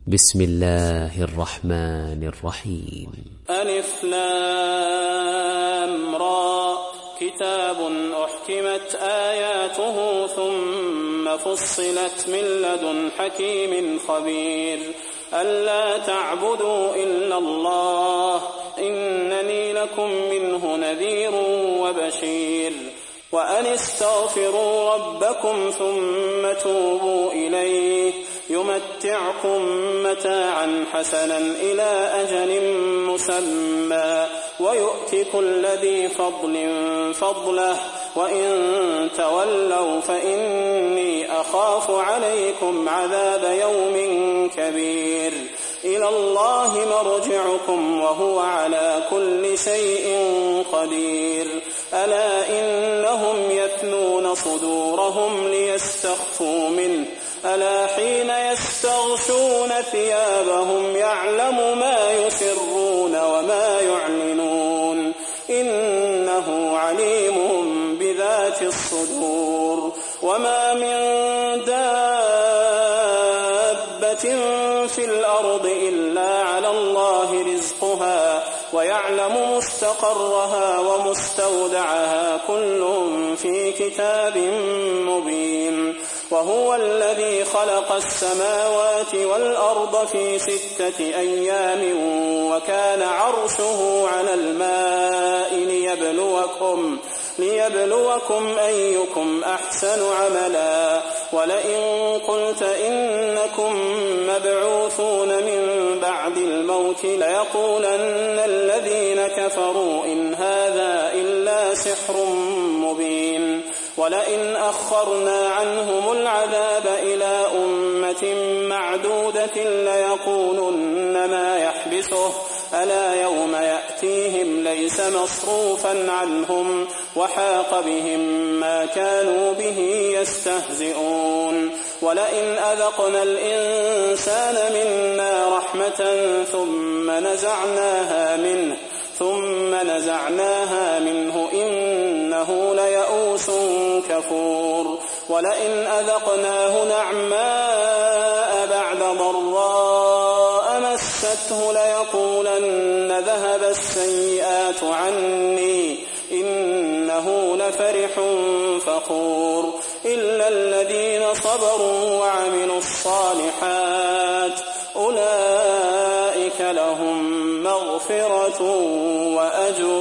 بسم الله الرحمن الرحيم. ألف لام را كتاب أحكمت آياته ثم فصلت من لدن حكيم خبير ألا تعبدوا إلا الله إنني لكم منه نذير وبشير وأن استغفروا ربكم ثم توبوا إليه يمتعكم متاعا حسنا إلى أجل مسمى ويؤت كل ذي فضل فضله وإن تولوا فإني أخاف عليكم عذاب يوم كبير إلى الله مرجعكم وهو على كل شيء قدير ألا إنهم يثنون صدورهم ليستخفوا منه ألا حين يستغشون ثيابهم يعلم ما يسرون وما يعلنون إنه عليم بذات الصدور وما من دابة في الأرض إلا على الله رزقها ويعلم مستقرها ومستودعها كل في كتاب مبين وهو الذي خلق السماوات والأرض في 6 أيام وكان عرشه على الماء ليبلوكم أيكم أحسن عملا ولئن قلت إنكم مبعوثون من بعد الموت ليقولن الذين كفروا إن هذا إلا سحر مبين ولئن أخرنا عنهم العذاب إلى أمة معدودة ليقولن ما يحبسه ألا يوم يأتيهم ليس مصروفا عنهم وحاق بهم ما كانوا به يستهزئون ولئن أذقنا الإنسان منا رحمة ثم نزعناها منه إنه ليئوس كفور ولئن أذقناه نعماء بعد ضراء مسته ليقولن ذهب السيئات عني إنه لفرح فخور إلا الذين صبروا وعملوا الصالحات أولئك لهم مغفرة وأجر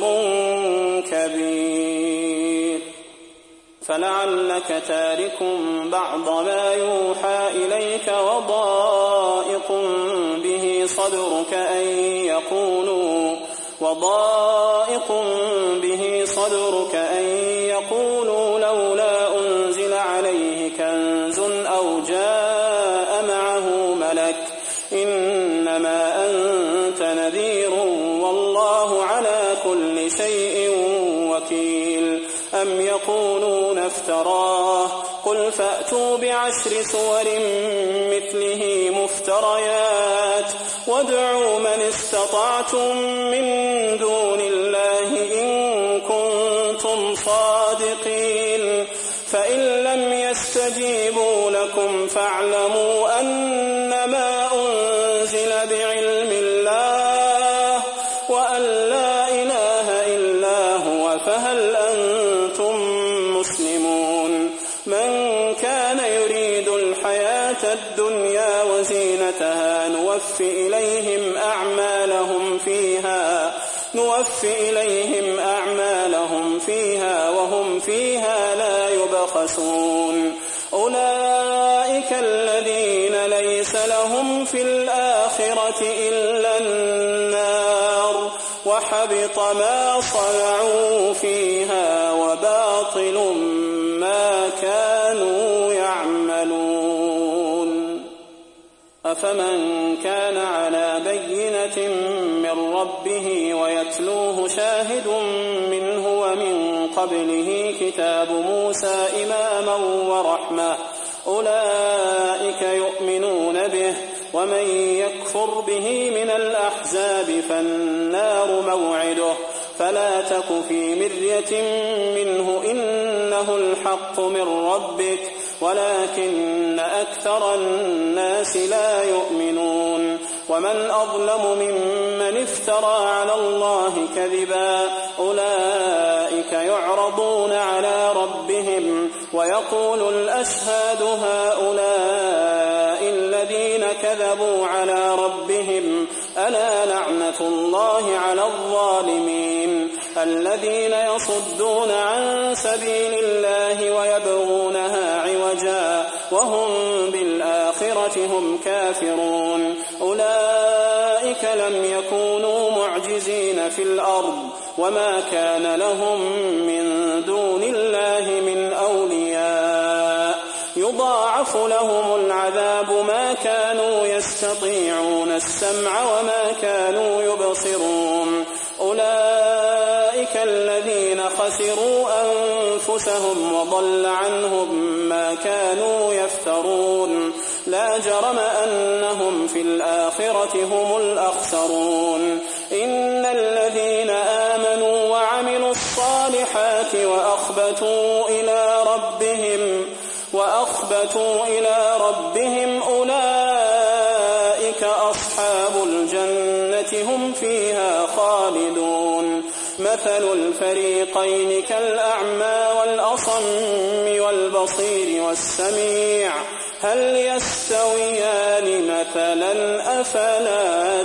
كبير فلعلك تارك بعض ما يوحى إليك وضائق به صدرك أن يقولوا لولا أنزل عليه كنز أو جاء معه ملك إنما أنت نذير والله على كل شيء وكيل أم يقولون افتراه قل فأتوا ب10 سور مثله مفتريات وادعوا من استطعتم من دون الله إن كنتم صادقين فإن لم يستجيبوا لكم فاعلموا أنما أنزل بعلم الله وأن لا إله إلا هو فهل أنتم مسلمون من كان يريد الحياة الدنيا وزينتها نوفي إليهم أعمالهم فيها وهم فيها لا يبخسون أولئك الذين ليس لهم في الآخرة إلا النار وحبط ما صنعوا فيها وباطل ما كانوا يعملون أفمن كان على بينة من ربه ويتلوه شاهد منه ومن قبله كتاب موسى إماما ورحمة أولئك يؤمنون به ومن يكفر به من الأحزاب فالنار موعده فلا تك في مرية منه إنه الحق من ربك ولكن أكثر الناس لا يؤمنون ومن أظلم ممن افترى على الله كذبا أولئك يعرضون على ربهم ويقول الأشهاد هؤلاء الذين كذبوا على ربهم ألا لعنة الله على الظالمين الذين يصدون عن سبيل الله ويبغونها عوجا وهم بالآخرة هم كافرون أولئك لم يكونوا معجزين في الأرض وما كان لهم من دون الله من أولياء يضاعف لهم العذاب ما كانوا يستطيعون السمع وما كانوا يبصرون أولئك الذين خسروا أنفسهم وضل عنهم ما كانوا يفترون لا جرم أنهم في الآخرة هم الأخسرون إن الذين آمنوا وعملوا الصالحات وأخبتوا إلى ربهم أولئك أصحاب الجنة هم فيها خالدون مثل الفريقين كالأعمى والأصم والبصير والسميع هل يستويان مثلا أفلا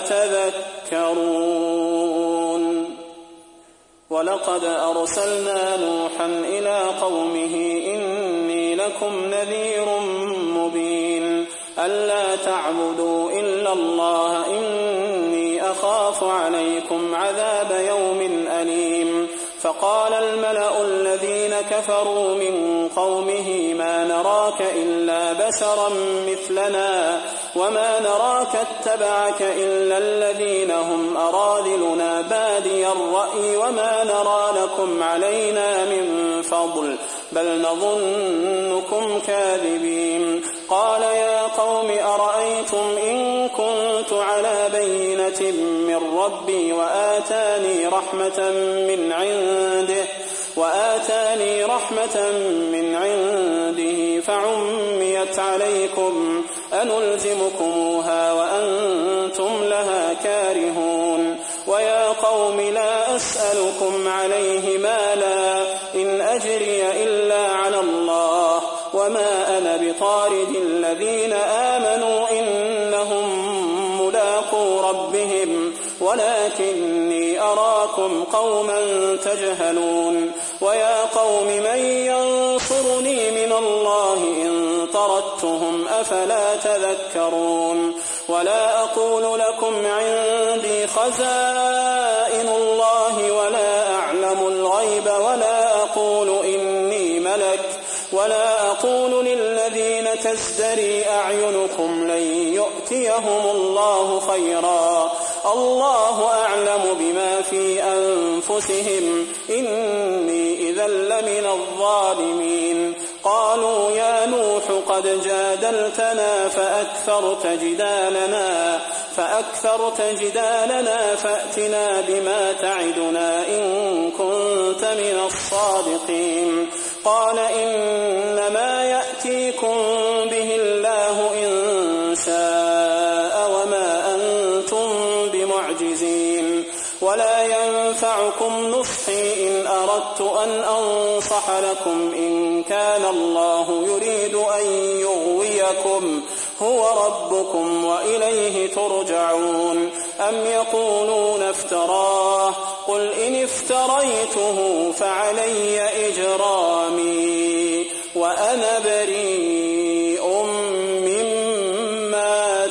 تذكرون ولقد أرسلنا نوحا إلى قومه إني لكم نذير مبين ألا تعبدوا إلا الله إني أخاف عليكم عذاب يوم أليم فقال الملأ الذين كفروا من قومه ما نراك إلا بشرا مثلنا وما نراك اتبعك إلا الذين هم أراذلنا بادي الرأي وما نرى لكم علينا من فضل بل نظنكم كاذبين قال يا قوم أرأيتم إن كنت على بينة من ربي وآتاني رحمة من عنده فعميت عليكم أنلزمكموها وأنتم لها كارهون ويا قوم لا أسألكم عليه مالا إن أجري إلا على الله وما أنا بطارد الذين آمنوا إنهم ملاقو ربهم ولكني أراكم قوما تجهلون ويا قوم من ينصرني من الله إن طردتهم أفلا تذكرون ولا أقول لكم عندي خزائن الله ولا أعلم الغيب ولا أقول إني ملك ولا أقول للذين تزدري أعينكم لن يؤتيهم الله خيرا الله أعلم بما في أنفسهم إني إذا لمن الظالمين قالوا يا نوح قد جادلتنا فأكثرت جدالنا فأتنا بما تعدنا إن كنت من الصادقين قال إنما يأتيكم به الله إن شاء وما أنتم بمعجزين ولا ينفعكم نصحي إن أردت أن أنصح لكم إن كان الله يريد أن يغويكم هو ربكم وإليه ترجعون أم يقولون افتراه قل إن افتريته فعلي إجرامي وأنا بريء مما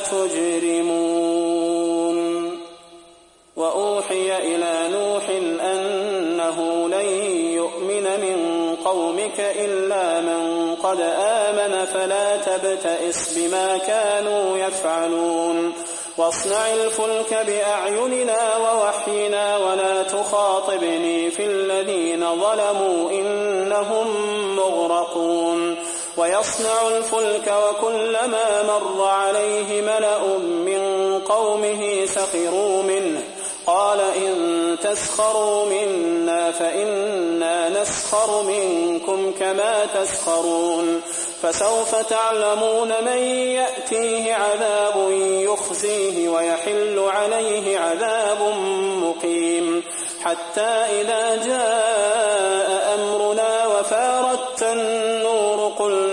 تجرمون وأوحي إلى نوح أنه لن يؤمن من قومك إلا من قد آمن فلا تبتئس بما كانوا يفعلون واصنع الفلك بأعيننا ووحينا ولا تخاطبني في الذين ظلموا إنهم مغرقون ويصنع الفلك وكلما مر عليه ملأ من قومه سخروا منه قال إن تسخروا منا فإنا نسخر منكم كما تسخرون فسوف تعلمون من يأتيه عذاب يخزيه ويحل عليه عذاب مقيم حتى إذا جاء أمرنا وفارت النور قل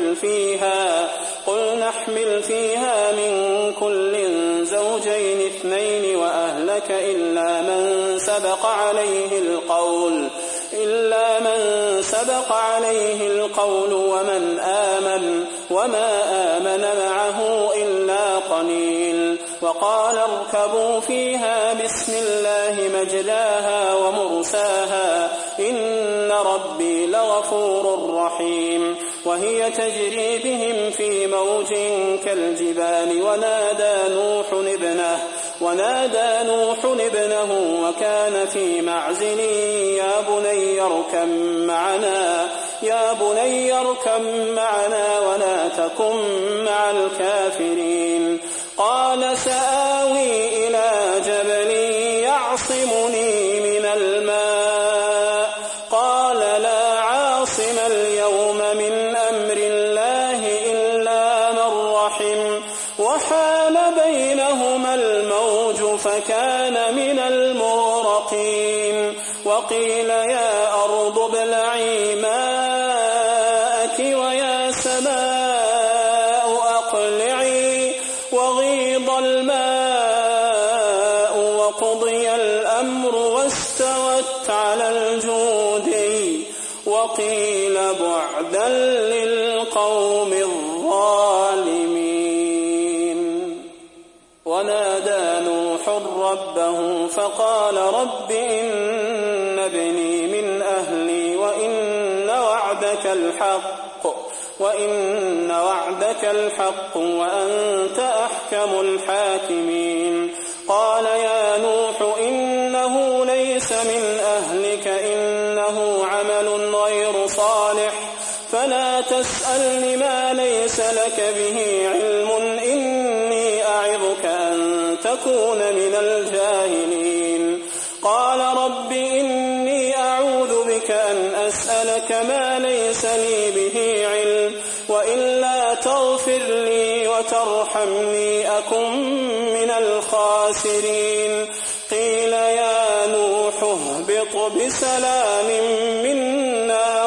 نحمل فيها من كل زوجين اثنين وأهلك إلا من سبق عليه القول وما آمن معه إلا قليل وقال اركبوا فيها بسم الله مجلاها ومرساها إن ربي لغفور رحيم وهي تجري بهم في موج كالجبال ونادى نوح ابنه وكان في معزل يا بني اركب معنا ولا تكن مع الكافرين قال سآوي إلى جبل يعصمني من الماء قال لا عاصم اليوم من أمر الله إلا من رحم وحال بينهما الموج فكان من المغرقين وقيل يا أرض ابلعي ماءك ويا سماء أقلعي وغيض الماء وقضي الأمر واستوت على الجودي وقيل بعدا للقوم الظالمين ونادى نوح ربه فقال رب إن ابني من أهلي وإن وعدك الحق وأنت أحكم الحاكمين قال يا نوح إنه ليس من أهلك إنه عمل غير صالح فلا تسألني ما ليس لك به علم إني أعظك أن تكون من الجاهلين قال رب إني أعوذ بك أن أسألك ما ليس لي به علم وإلا تغفر لي وترحمني أكن من الخاسرين قيل يا نوح اهبط بسلام منا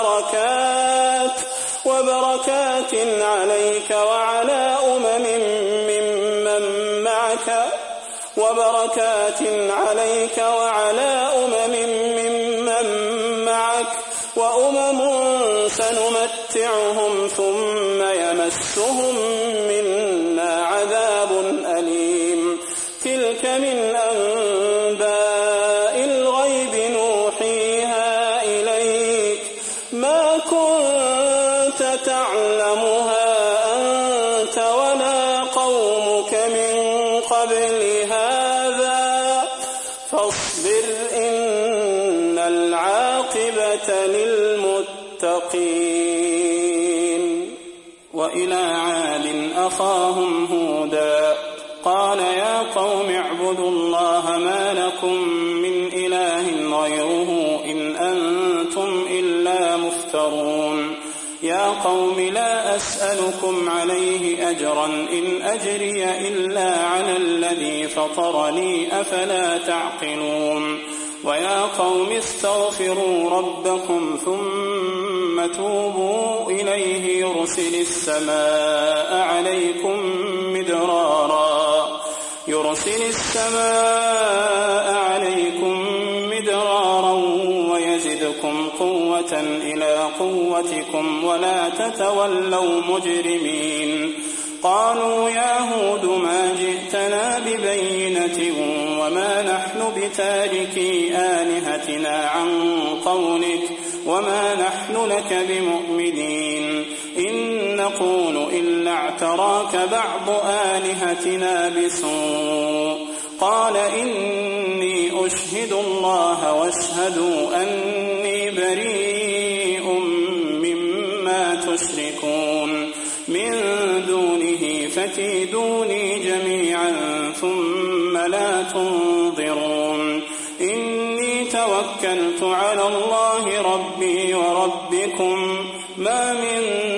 وبركات عليك وعلى أمم ممن معك وأمم سنمتعهم ثم يمسهم منا عذاب أليم تلك من أنباء الغيب نوحيها إليك ما كنت تعلمها أنت ولا قومك من قبل هذا فاصبر إن العاقبة للمتقين وإلى عاد أخاهم هودا قال يا قوم اعبدوا الله ما لكم من إله غيره إن أنتم إلا مفترون يا قوم لا أسألكم عليه أجرا إن أجري إلا على الذي فطرني أفلا تعقلون ويا قوم استغفروا ربكم ثم توبوا إليه يرسل السماء عليكم مدرارا ويزدكم قوة إلى قوتكم ولا تتولوا مجرمين قالوا يا هود ما جئتنا ببينة وما نحن بتاركي آلهتنا عن قولك وما نحن لك بمؤمنين إن نقول إلا اعتراك بعض آلهتنا بسوء قال إني أشهد الله واشهدوا أني بريء مما تشركون من دونه فكيدوني جميعا ثم لا تنظرون إني توكلت على الله ربي وربكم ما من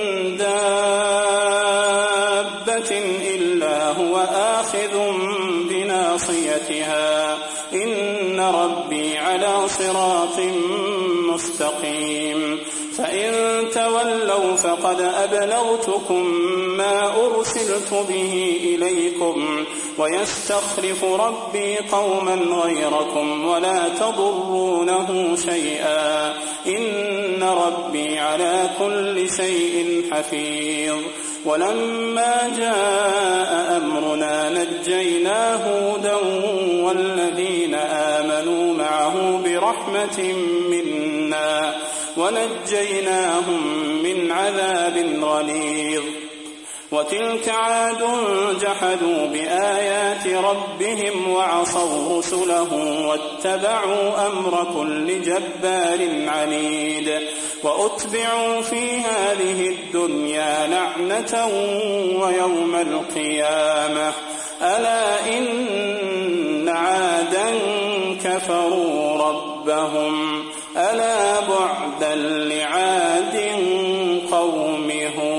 دابة إلا هو آخذ بناصيتها إن ربي على صراط مستقيم فإن تولوا فقد أبلغتكم ما أرسلت به إليكم ويستخلف ربي قوما غيركم ولا تضرونه شيئا إن ربي على كل شيء حفيظ ولما جاء أمرنا نجينا هودا والذين آمنوا معه برحمة منا ونجيناهم من عذاب غليظ وتلك عاد جحدوا بآيات ربهم وعصوا رسله واتبعوا أمر كل جبار عنيد وأتبعوا في هذه الدنيا لعنة ويوم القيامة ألا إن عادا كفروا ربهم ألا بعدا لعاد قوم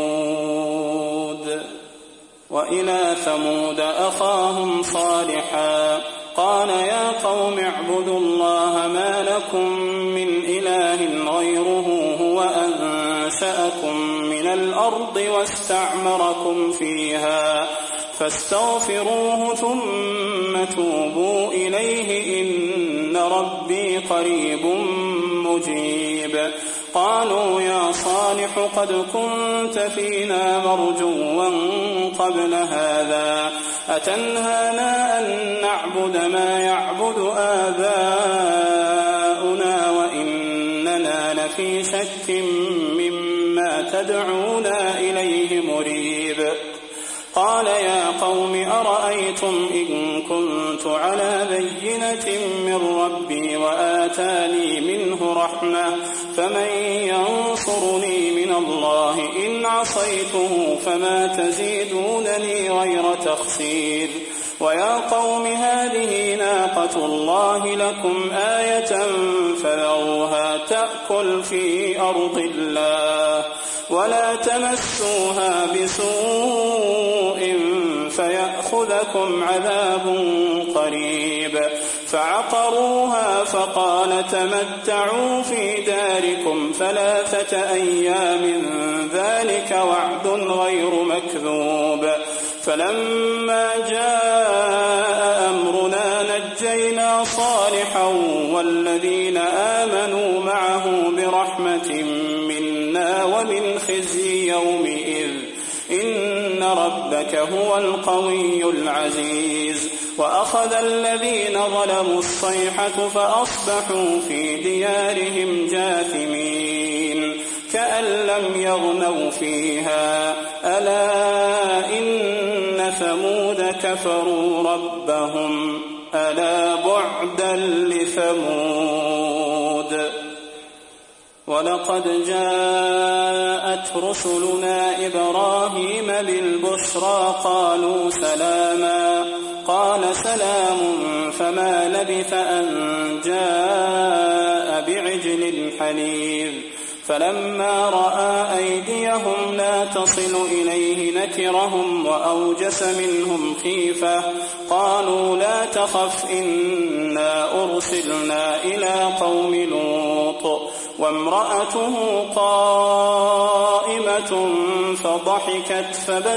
هود وإلى ثمود أخاهم صالحا قال يا قوم اعبدوا الله ما لكم من إله غيره هو أنشأكم من الأرض واستعمركم فيها فاستغفروه ثم توبوا إليه إن ربي قريب مجيب قالوا يا صالح قد كنت فينا مرجوا قبل هذا أتنهانا أن نعبد ما يعبد آباؤنا وإننا لفي شك مما تدعونا إليه مريب قال يا قوم أرأيتم إن كنت على بينة من ربي وآتاني منه رحمة فمن ينصرني من الله إن عصيته فما تزيدونني غير تخسير ويا قوم هذه ناقة الله لكم آية فذروها تأكل في أرض الله ولا تمسوها بسوء فيأخذكم عذاب قريب فعقروها فقال تمتعوا في داركم 3 أيام ذلك وعد غير مكذوب فلما جاء أمرنا نجينا صالحا والذين آمنوا معه برحمة منا ومن خزي يومئذ إن ربك هو القوي العزيز وأخذ الذين ظلموا الصيحة فأصبحوا في ديارهم جاثمين كأن لم يغنوا فيها ألا إن ثمود كفروا ربهم ألا بعدا لثمود ولقد جاءت رسلنا إبراهيم بالبشرى قالوا سلاما قال سلام فما لبث أن جاء بعجل حنيذ فلما رأى أيديهم لا تصل إليه نكرهم وأوجس منهم خيفة قالوا لا تخف إنا أرسلنا إلى قوم لوط وامرأته قائمة فضحكت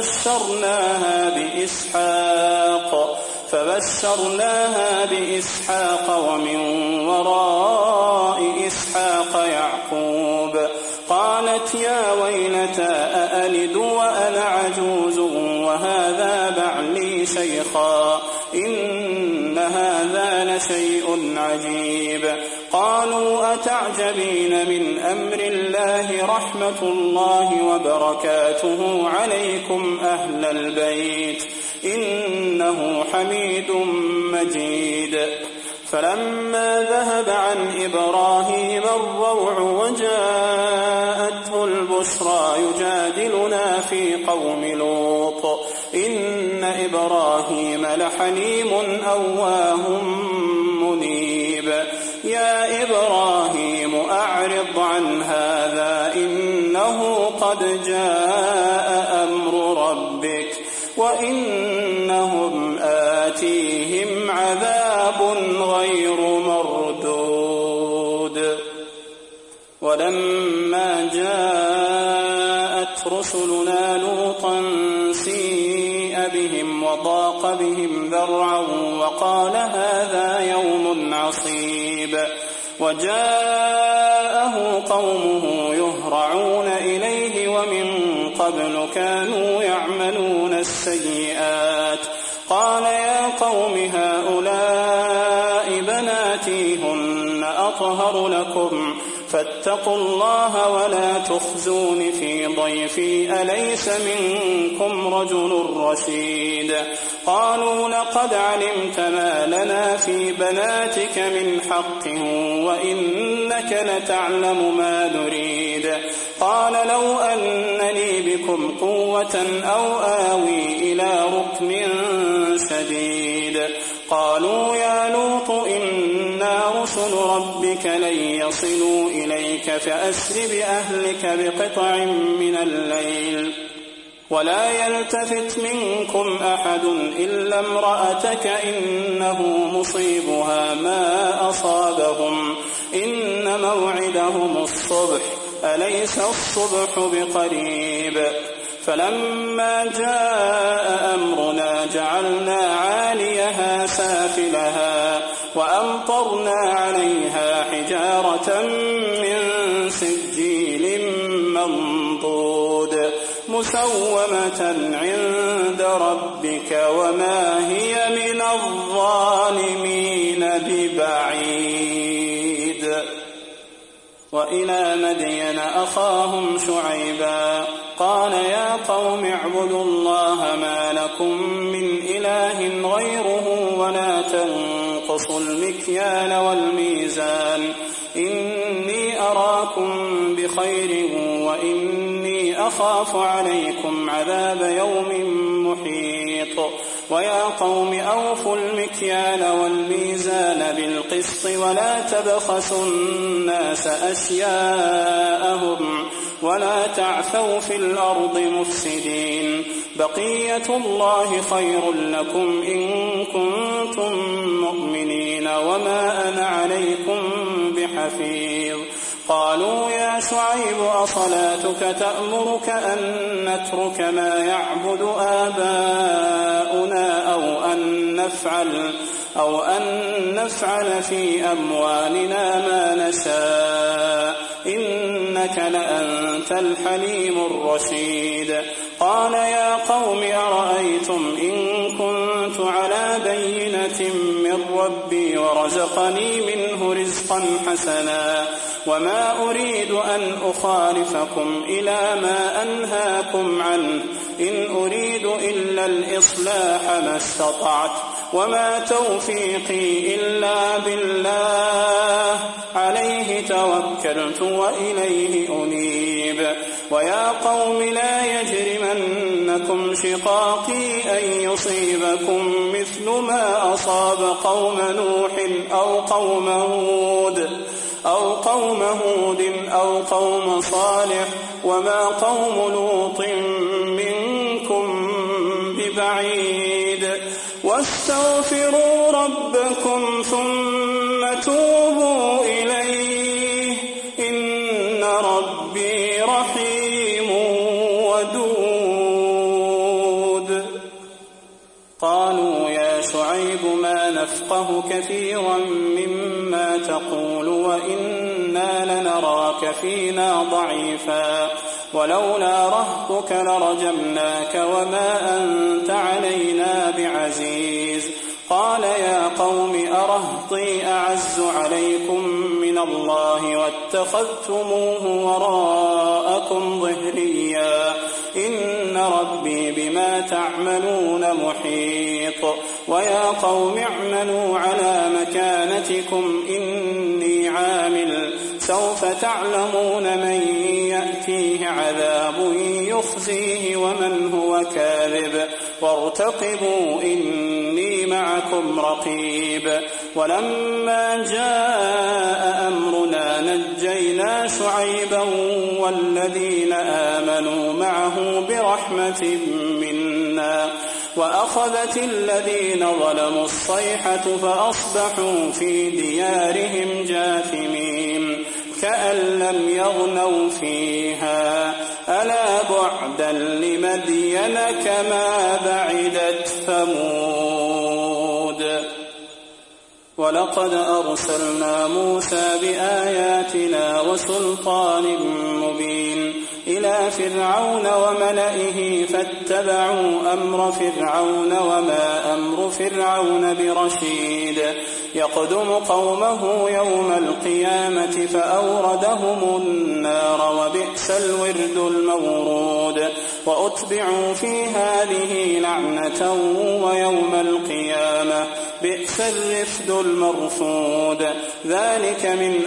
فبشرناها بإسحاق ومن وراء إسحاق يعقوب قالت يا ويلتى أألد وأنا عجوز وهذا بعلي شيخا إن هذا لشيء عجيب قالوا أتعجبين من أمر الله رحمة الله وبركاته عليكم أهل البيت إنه حميد مجيد فلما ذهب عن إبراهيم الروع وجاءته البشرى يجادلنا في قوم لوط إن إبراهيم لحليم أواه منيب يا إبراهيم أعرض عن هذا إنه قد جاء أمر ربك وإنهم آتيهم عذاب غير مردود. ولما جاءت رسلنا لوطا سيء بهم وضاق بهم ذرعا وقال هذا يوم عصيب. وجاءه قومه يهرعون إليه ومن قبل كانوا يعملون السيئات. قال يا قوم هؤلاء بناتي هن أطهر لكم فاتقوا الله ولا تخزون في ضيفي أليس منكم رجل رشيد. قالوا لقد علمت ما لنا في بناتك من حق وإنك لتعلم ما نريد. قال لو أن لي بكم قوة أو آوي إلى ركن شديد. قالوا يا لوط إنا رسل ربك لن يصلوا إليك فأسر بأهلك بقطع من الليل ولا يلتفت منكم أحد إلا امرأتك إنه مصيبها ما أصابهم إن موعدهم الصبح أليس الصبح بقريب. فلما جاء أمرنا جعلنا عاليها سافلها وأمطرنا عليها حجارة من سجيل منضود مسومة عند ربك وما هي من الظالمين ببعيد. وإلى مدين أخاهم شعيبا قال يا قوم اعبدوا الله ما لكم من إله غيره ولا تنقصوا المكيال والميزان إني أراكم بخير وإني أخاف عليكم عذاب يوم محيط. ويا قوم أوفوا المكيال والميزان بالقسط ولا تبخسوا الناس أشياءهم ولا تعثوا في الأرض مفسدين. بقية الله خير لكم إن كنتم مؤمنين وما أنا عليكم بحفيظ. قالوا يا شعيب أصلاتك تأمرك أن نترك ما يعبد آباؤنا أو أن نفعل في أموالنا ما نشاء إنك لأنت الحليم الرشيد. قال يا قوم أرأيتم إن كنت على بينة من ربي ورزقني منه رزقا حسنا وما أريد أن أخالفكم إلى ما أنهاكم عنه إن أريد إلا الإصلاح ما استطعت وما توفيقي إلا بالله عليه توكلت وإليه أنيب. ويا قوم لا يجرمنكم شقاقي أن يصيبكم مثل ما أصاب قوم نوح أو قوم هود أو قوم صالح وما قوم لوط منكم ببعيد. واستغفروا ربكم ثم توبوا إليه إن ربي رحيم ودود. قالوا يا شعيب ما نفقه كثيرا مما تقول وإنا لنراك فينا ضعيفا ولولا رهطك لرجمناك وما أنت علينا بعزيز. قال يا قوم أرهطي أعز عليكم من الله واتخذتموه وراءكم ظهريا إن ربي بما تعملون محيط. ويا قوم اعملوا على مكانتكم إني عامل سوف تعلمون من يأتيه عذاب يخزيه ومن هو كاذب وارتقبوا إني معكم رقيب. ولما جاء أمرنا نجينا شعيبا والذين آمنوا معه برحمة منا وأخذت الذين ظلموا الصيحة فأصبحوا في ديارهم جاثمين كأن لم يغنوا فيها ألا بعدا لمدين كما بعدت ثمود. ولقد أرسلنا موسى بآياتنا وسلطان مبين إلى فرعون وملئه فاتبعوا أمر فرعون وما أمر فرعون برشيد يقدم قومه يوم القيامة فأوردهم النار وبئس الورد المورود وأتبعوا في هذه لعنة ويوم القيامة بئس الرفد المرفود. ذلك من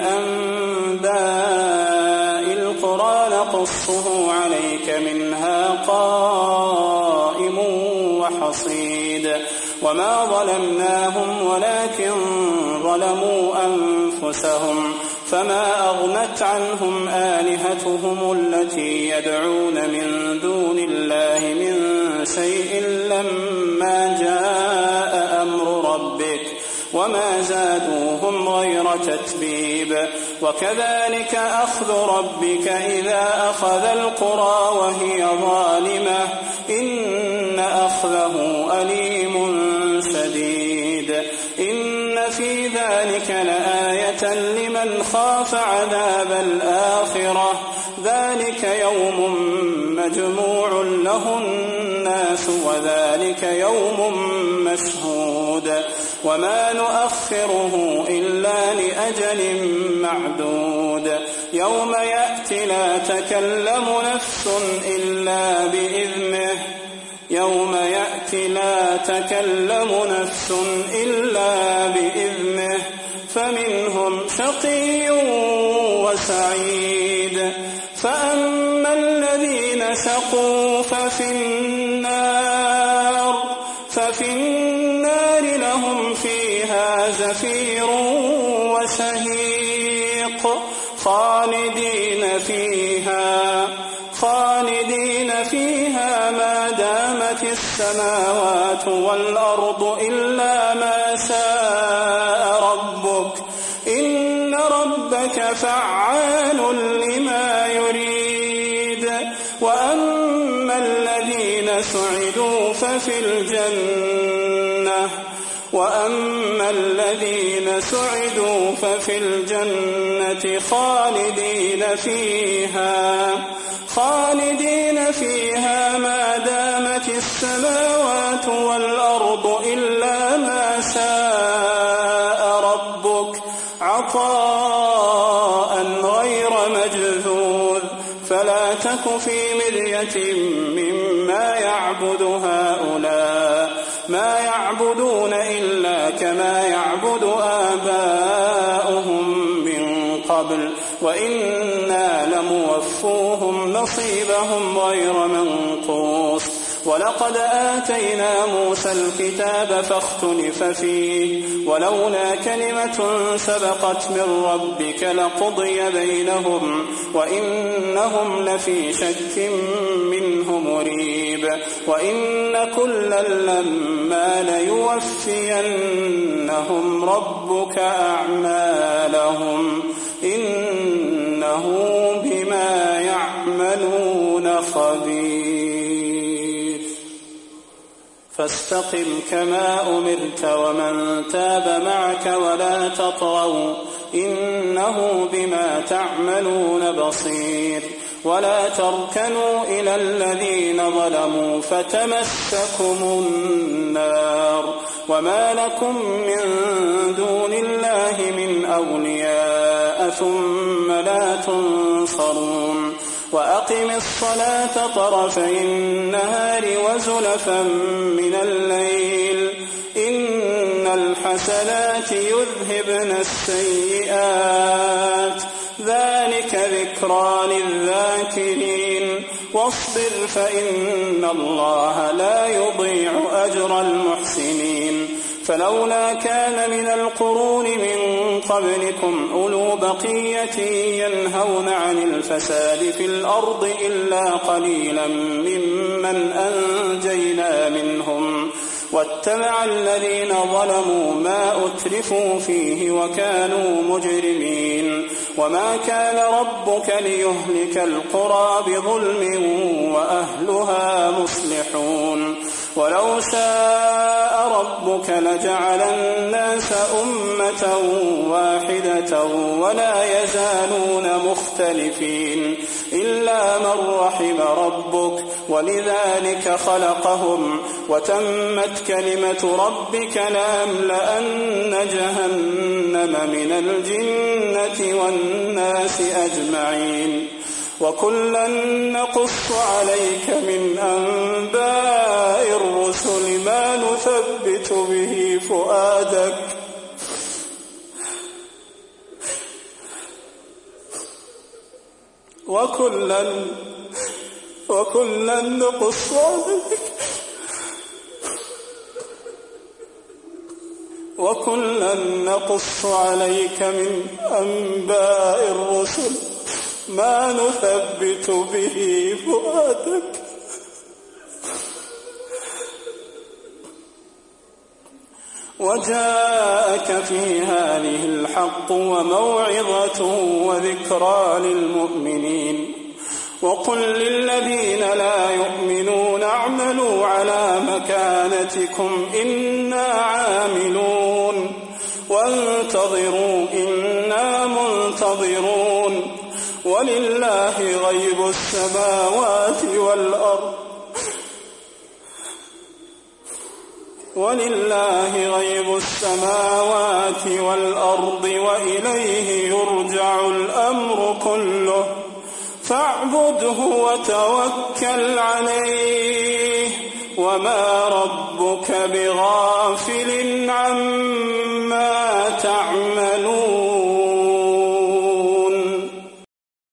أنباء القرى نقصه عليك منها قائم وحصيد. وما ظلمناهم ولكن ظلموا أنفسهم فما أغنت عنهم آلهتهم التي يدعون من دون الله من شيء لما جاء أمر ربك وما زادوهم غير تتبيب. وكذلك أخذ ربك إذا أخذ القرى وهي ظالمة إن أخذه أليم شديد. إن في ذلك لآية لمن خاف عذاب الآخرة ذلك يوم مجموع له الناس وذلك يوم مشهود. وما نؤخره إلا لأجل معدود يوم يأتي لا تكلم نفس إلا بإذنه يوم يأتي لا تكلم نفس إلا بإذنه فمنهم شقي وسعيد. فأما الذين شقوا ففي النار لهم فيها زفير وشهيق خالدين فيها ما دامت السماوات والأرض إلا ما شاء ربك إن ربك فعال لما يريد. وأما الذين سعدوا ففي الجنة خالدين فيها ما دامت السماوات والأرض إلا ما شاء ربك عطاء غير مجذوذ. فلا تك في مرية مما يعبد هؤلاء ما يعبدون إلا كما يعبد آباؤهم من قبل وإنا لموفوهم نصيبهم غير منقوص. ولقد آتينا موسى الكتاب فاختلف فيه ولولا كلمة سبقت من ربك لقضي بينهم وإنهم لفي شك منه مريب. وإن كلا لما ليوفينهم ربك أعمالهم إنه بما يعملون خبير. فاستقم كما أمرت ومن تاب معك ولا تطغوا إنه بما تعملون بصير. ولا تركنوا إلى الذين ظلموا فتمسكم النار وما لكم من دون الله من أولياء ثم لا تنصرون. وأقم الصلاة طرفي النهار وزلفا من الليل إن الحسنات يذهبن السيئات ذلك ذكرى للذاكرين. واصبر فإن الله لا يضيع أجر المحسنين. فلولا كان من القرون من قبلكم أولو بقية ينهون عن الفساد في الأرض إلا قليلا ممن أنجينا منهم واتبع الذين ظلموا ما أترفوا فيه وكانوا مجرمين وما كان ربك ليهلك القرى بظلم وأهلها مصلحون ولو شاء ربك لجعل الناس أمة واحدة ولا يزالون مختلفين إلا من رحم ربك ولذلك خلقهم وتمت كلمة ربك لأملأن جهنم من الجنة والناس أجمعين وكلا نقص عليك من أنباء الرسل ما نثبت به فؤادك وكلا نقص عليك من أنباء الرسل ما نثبت به فؤادك وجاءك في هذه الحق وموعظة وذكرى للمؤمنين وقل للذين لا يؤمنون اعملوا على مكانتكم إنا عاملون وانتظروا إنا منتظرون ولله غيب السماوات والأرض وإليه يرجع الأمر كله فاعبده وتوكل عليه وما ربك بغافل عما تعملون